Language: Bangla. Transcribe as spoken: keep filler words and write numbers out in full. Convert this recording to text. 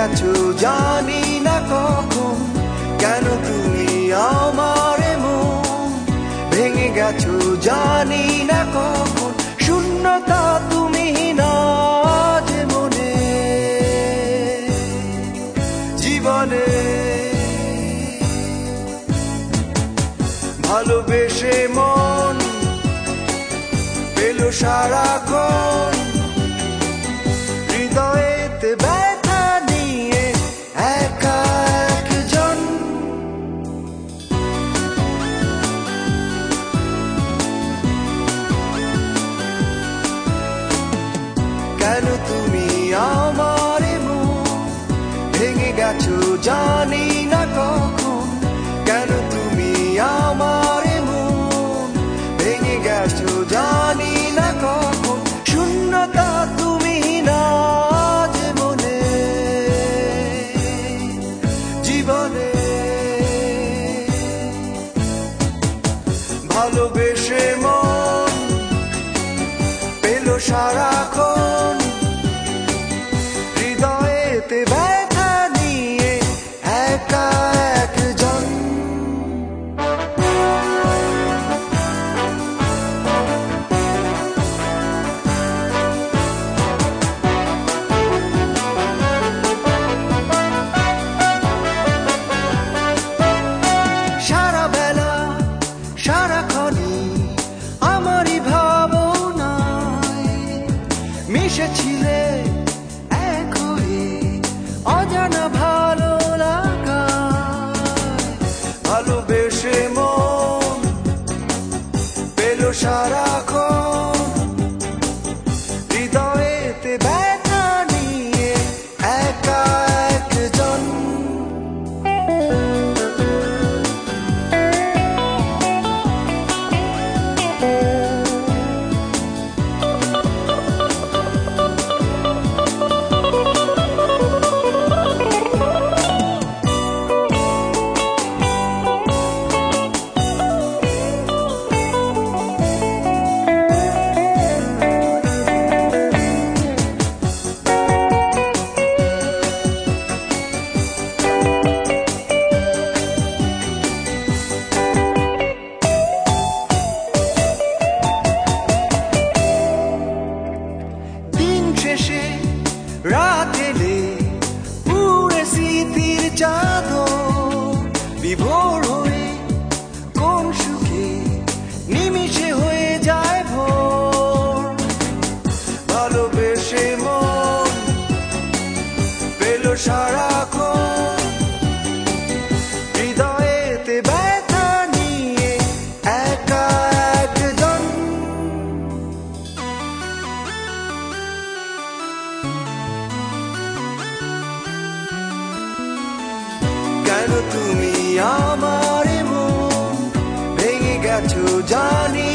গেছো জানি না কখন, কেন তুমি আমার মন ভেঙে গেছো জানি না কখন, শূন্যতা তুমি না যে মনে জীবনে। ভালোবেসে মন পেল সারাক্ষণ, হৃদয়েতে ব্যথা নিয়ে একা একজন। কেন তুমি আমার মন ভেঙে গেছো জানি না কখন, কেন তুমি আমার মন ভেঙে গেছো জানি না কখন, শূন্যতা তুমি না যে মনে জীবনে। ভালোবেসে মন পেল সারাক্ষণ, হৃদয়েতে ব্যথা নিয়ে একা একজন। সারা বেলা সারাক্ষণই আমারই ভাবনায় মিশেছিলে এক হয়ে অজানা ভালো লাগায়। ভালোবেসে মন পেল সারাক্ষণ, হৃদয়েতে ব্যথা নিয়ে একা একজন। রাত এলে পুরে স্মৃতির চাদর, বিভোর হয়ে কোন সুখে নিমিষে হয়ে যায় ভোর। ভালোবেসে মন পেল সারাক্ষণ, হৃদয়েতে ব্যথা নিয়ে একা একজন। কেন তুমি আমার মন ভেঙে গেছো জানি